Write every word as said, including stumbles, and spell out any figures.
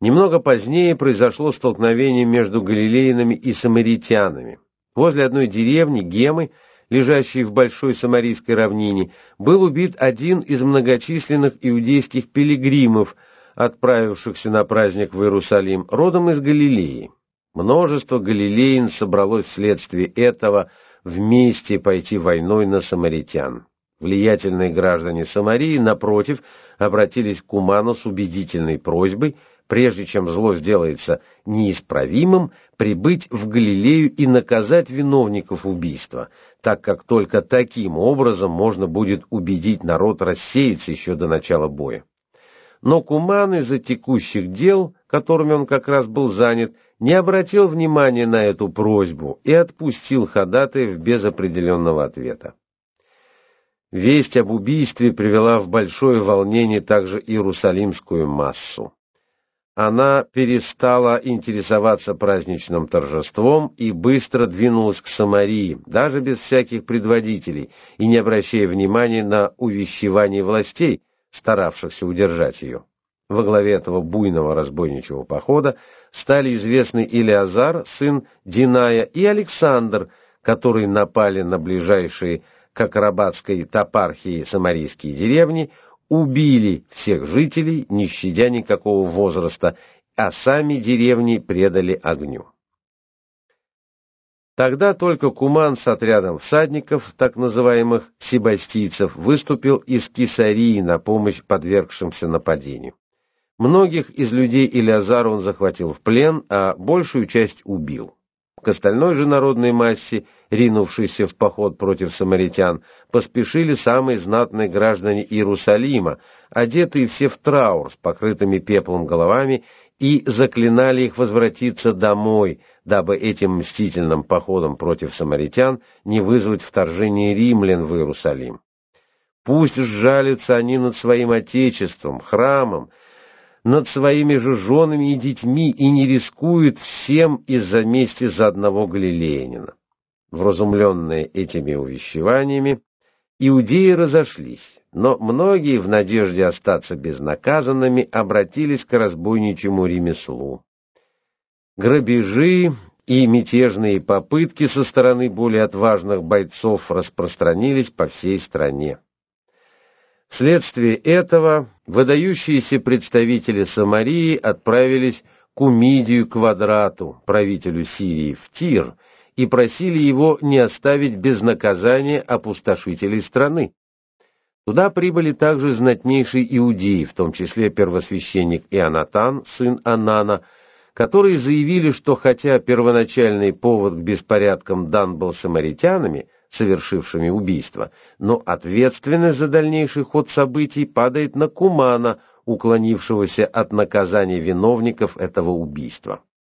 Немного позднее произошло столкновение между галилеянами и самаритянами. Возле одной деревни, Гемы, лежащей в Большой Самарийской равнине, был убит один из многочисленных иудейских пилигримов, отправившихся на праздник в Иерусалим, родом из Галилеи. Множество галилеян собралось вследствие этого вместе пойти войной на самаритян. Влиятельные граждане Самарии, напротив, обратились к Куману с убедительной просьбой, прежде чем зло сделается неисправимым, прибыть в Галилею и наказать виновников убийства, так как только таким образом можно будет убедить народ рассеяться еще до начала боя. Но Куман из-за текущих дел, которыми он как раз был занят, не обратил внимания на эту просьбу и отпустил ходатаев без определенного ответа. Весть об убийстве привела в большое волнение также иерусалимскую массу. Она перестала интересоваться праздничным торжеством и быстро двинулась к Самарии, даже без всяких предводителей, и не обращая внимания на увещевание властей, старавшихся удержать ее. Во главе этого буйного разбойничьего похода стали известны Илиазар, сын Диная, и Александр, которые напали на ближайшие к Акрабатской топархии самарийские деревни, убили всех жителей, не щадя никакого возраста, а сами деревни предали огню. Тогда только Куман с отрядом всадников, так называемых себастийцев, выступил из Кесарии на помощь подвергшимся нападению. Многих из людей Илиазара он захватил в плен, а большую часть убил. К остальной же народной массе, ринувшейся в поход против самаритян, поспешили самые знатные граждане Иерусалима, одетые все в траур с покрытыми пеплом головами, и заклинали их возвратиться домой, дабы этим мстительным походом против самаритян не вызвать вторжение римлян в Иерусалим. Пусть сжалятся они над своим отечеством, храмом, над своими же женами и детьми и не рискуют всем из-за мести за одного галилеянина. Вразумленные этими увещеваниями, иудеи разошлись, но многие, в надежде остаться безнаказанными, обратились к разбойничьему ремеслу. Грабежи и мятежные попытки со стороны более отважных бойцов распространились по всей стране. Вследствие этого выдающиеся представители Самарии отправились к Умидию Квадрату, правителю Сирии, в Тир, и просили его не оставить без наказания опустошителей страны. Туда прибыли также знатнейшие иудеи, в том числе первосвященник Ионатан, сын Анана, которые заявили, что хотя первоначальный повод к беспорядкам дан был самаритянами, совершившими убийство, но ответственность за дальнейший ход событий падает на Кумана, уклонившегося от наказания виновников этого убийства.